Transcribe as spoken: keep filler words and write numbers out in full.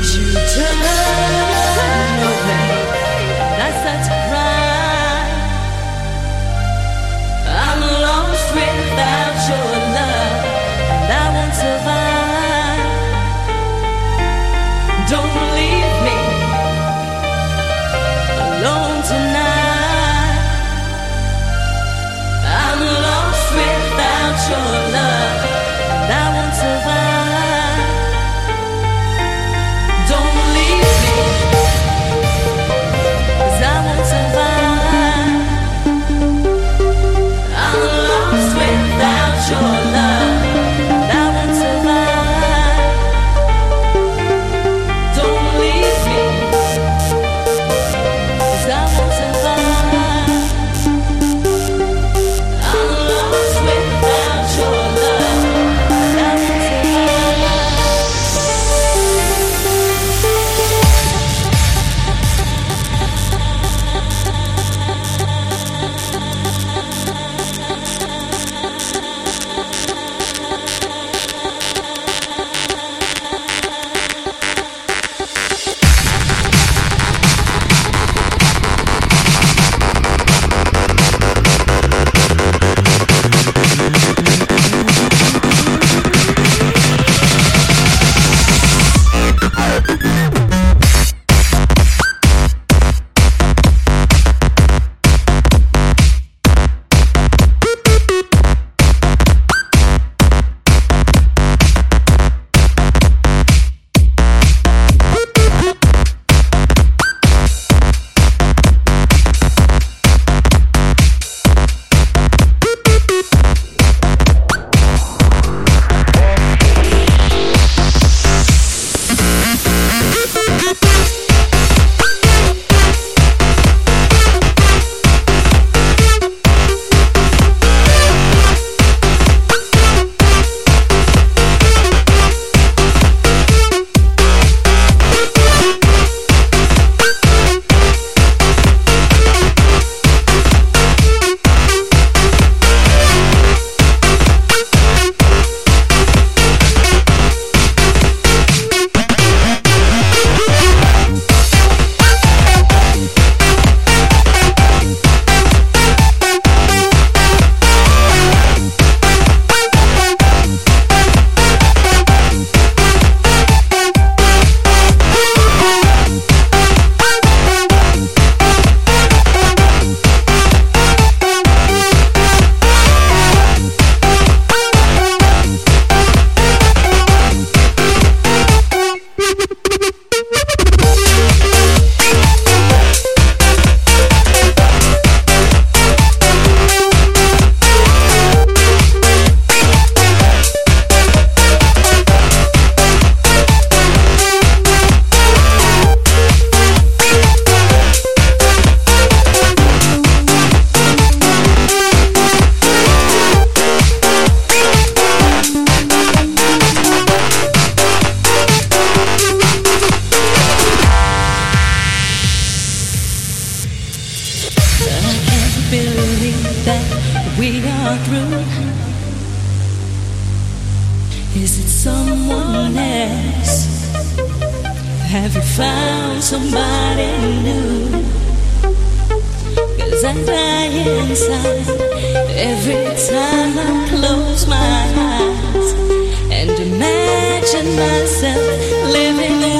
you turn away, and I start to cry. I'm lost without your love, and I won't survive. Don't leave me alone tonight. I'm lost without your love, and I won't survive. Don't leave me, 'cause I won't survive. I'm lost without your love, and I won't survive. Don't leave me, 'cause I won't survive. I'm lost without your love, and I won't survive. Is it someone else? Have you found somebody new? 'Cause I die inside every time I close my eyes and imagine myself living